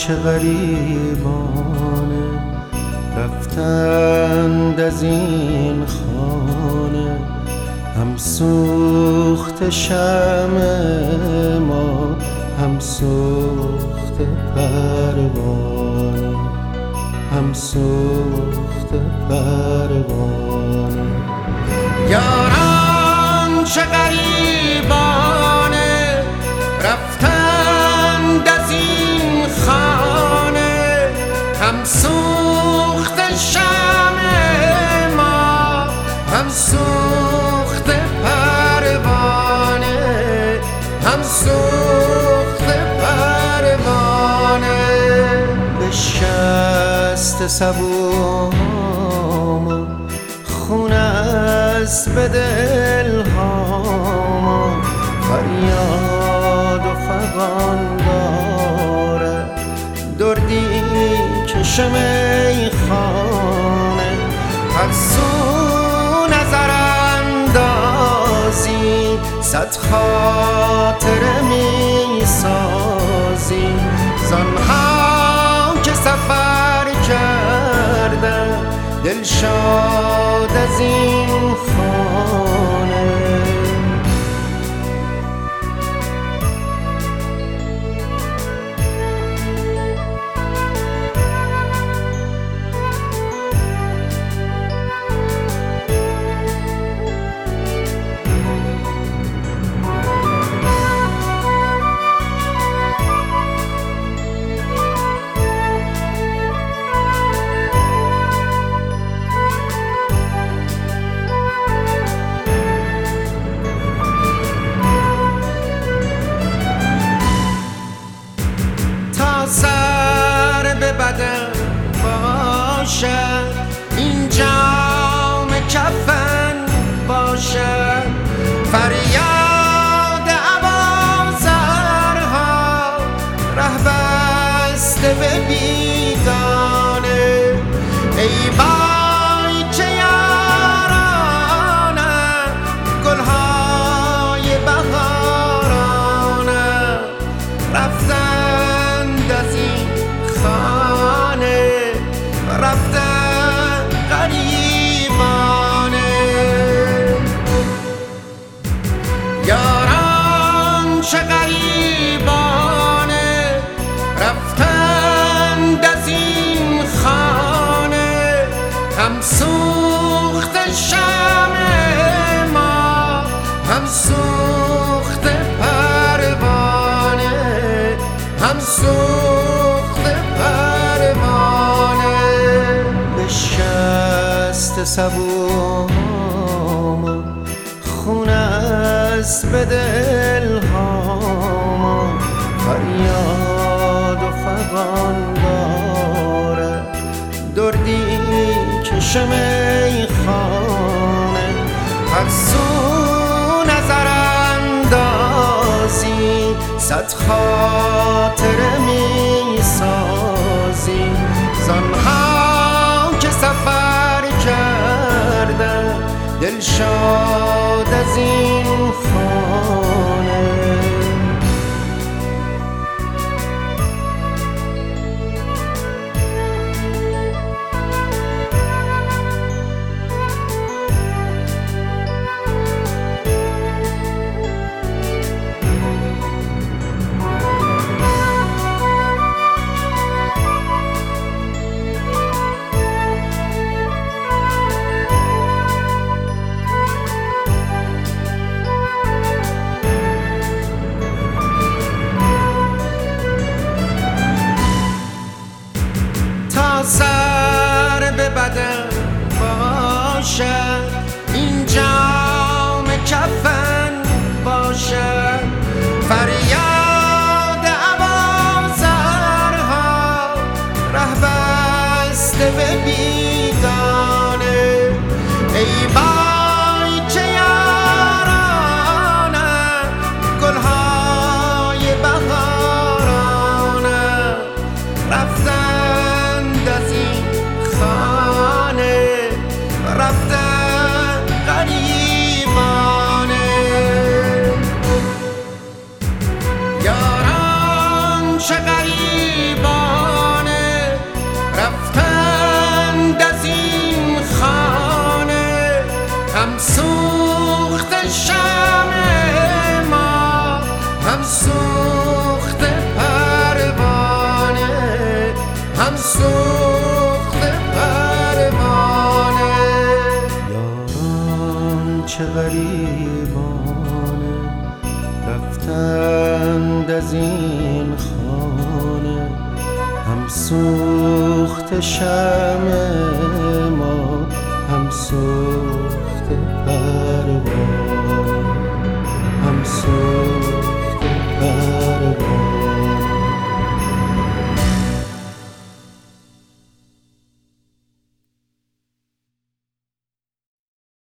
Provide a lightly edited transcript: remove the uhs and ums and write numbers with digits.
چه غریبانه رفتند از این خانه، هم سوخت شمع ما هم سوخت پروانه، هم سوخت پروانه. یاران چه غریبانه رفتند از این خانه، هم سوخت شمع ما هم سوخت پروانه، هم سوخت پروانه. بشکست سبوهامو خون است به دلهام، فریاد و فغان داره دردی کشم میخانه. هر سو نظر اندازی صد خاطره میسازی، زانها که سفر کردن دلشاد از این خانه. سر به بدن باشد این جام کفن باشد، فریاد عوازرها ره بسته به بیگانه. ای وای چه یارانه گلهای بهارانه، رفتن از این خانه رفتن غریبانه. یاران چه غریبانه رفتند از این خانه، هم سوخت شمع ما هم سوخت پروانه، هم سوخت پروانه. بشکست سبوهامو خون است به دلهام، فریاد و فغان داره دردی کشم میخانه. هر سو نظر اندازی صد خاطره میسازی، زانها که سفر کردن دلشاد از این خانه. سر به بدن باشد این جام کفن باشد، فریاد عوازرها ره بسته به بیگانه. ای وای چه یارانه گلهای بهارانه، رفتن از این خانه رفتن شمع ما، هم سوخته پروانه، هم سوخته پروانه. یاران چه غریبانه رفتند از این خانه، هم سوخته شمع ما، هم سوخته پروانه.